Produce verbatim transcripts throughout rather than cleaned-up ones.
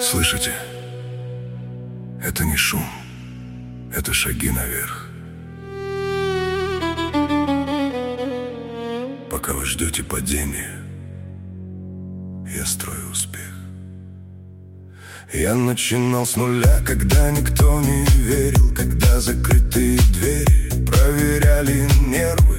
Слышите? Это не шум, это шаги наверх. Пока вы ждете падения, я строю успех. Я начинал с нуля, когда никто не верил, когда закрытые двери проверяли нервы.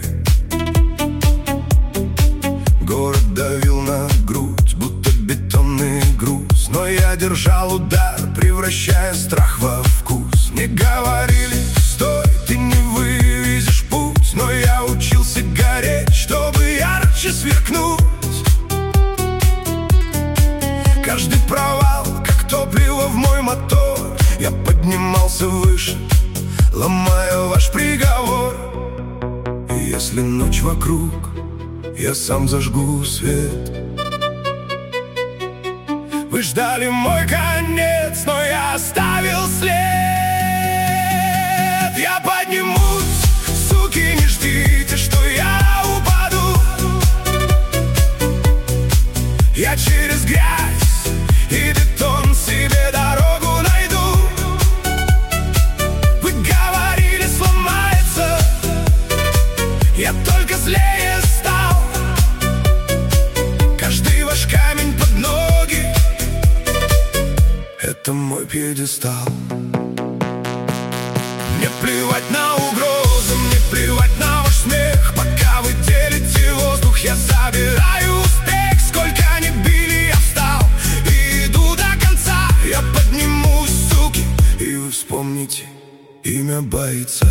Город давил на грудь, будто бетонный груз, но я держал удар, превращая страх во вкус. Мне говорили: стой, ты не вывезешь путь, но я учился гореть, чтобы ярче сверкнуть. Каждый провал, как топливо в мой мотор, я поднимался выше, ломая ваш приговор. И если ночь вокруг, я сам зажгу свет. Вы ждали мой конец, но я оставил след. Я поднимусь, суки, не ждите, что я упаду. Я через грязь и бетон себе дорогу найду. Вы говорили, сломается, я только злее стал. Каждый ваш камень под ноги — это мой пьедестал. Мне плевать на угрозы, мне плевать на ваш смех. Пока вы делите воздух, я забираю успех. Сколько ни били, я встал и иду до конца. Я поднимусь, суки, и вы вспомните имя бойца.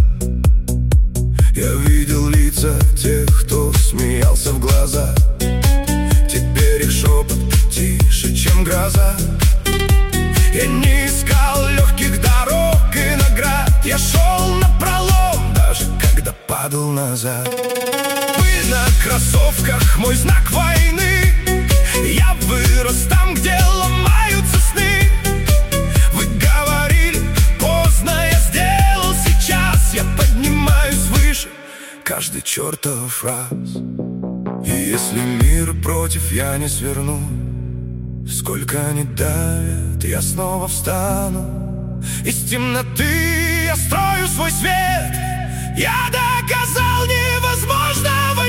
Я видел лица тех, кто смеялся в глаза. Теперь их шепот тише, чем гроза. Я не искал легких дорог и наград. Я шел напролом, даже когда падал назад. Пыль на кроссовках — мой знак войны. Я вырос там, где ломаются сны. Вы говорили, поздно, я сделал сейчас. Я поднимаюсь выше каждый чертов раз. И если мир против, я не сверну. Сколько они давят, я снова встану. Из темноты я строю свой свет. Я доказал, невозможного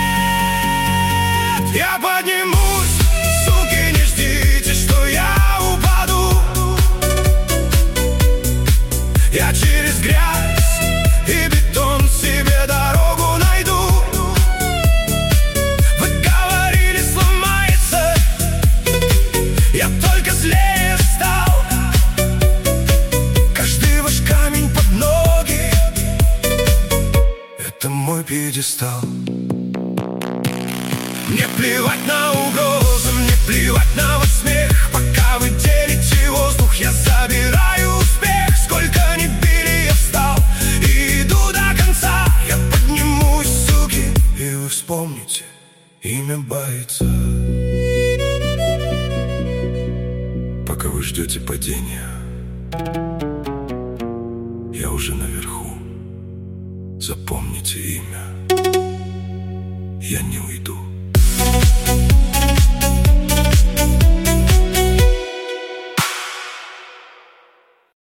нет. Я поднимусь, суки, не ждите, что я упаду. Я через грязь и бетон себе дорогу найду. Вы говорили, сломается, я только злее стал. Каждый ваш камень под ноги — это мой пьедестал. Мне плевать на угрозы, мне плевать на ваш смех. Пока вы делите воздух, я забираю успех. Сколько ни били, я встал и иду до конца. Я поднимусь, суки, и вы вспомните имя бойца. Пока вы ждете падения, я уже наверху. Запомните имя, я не уйду.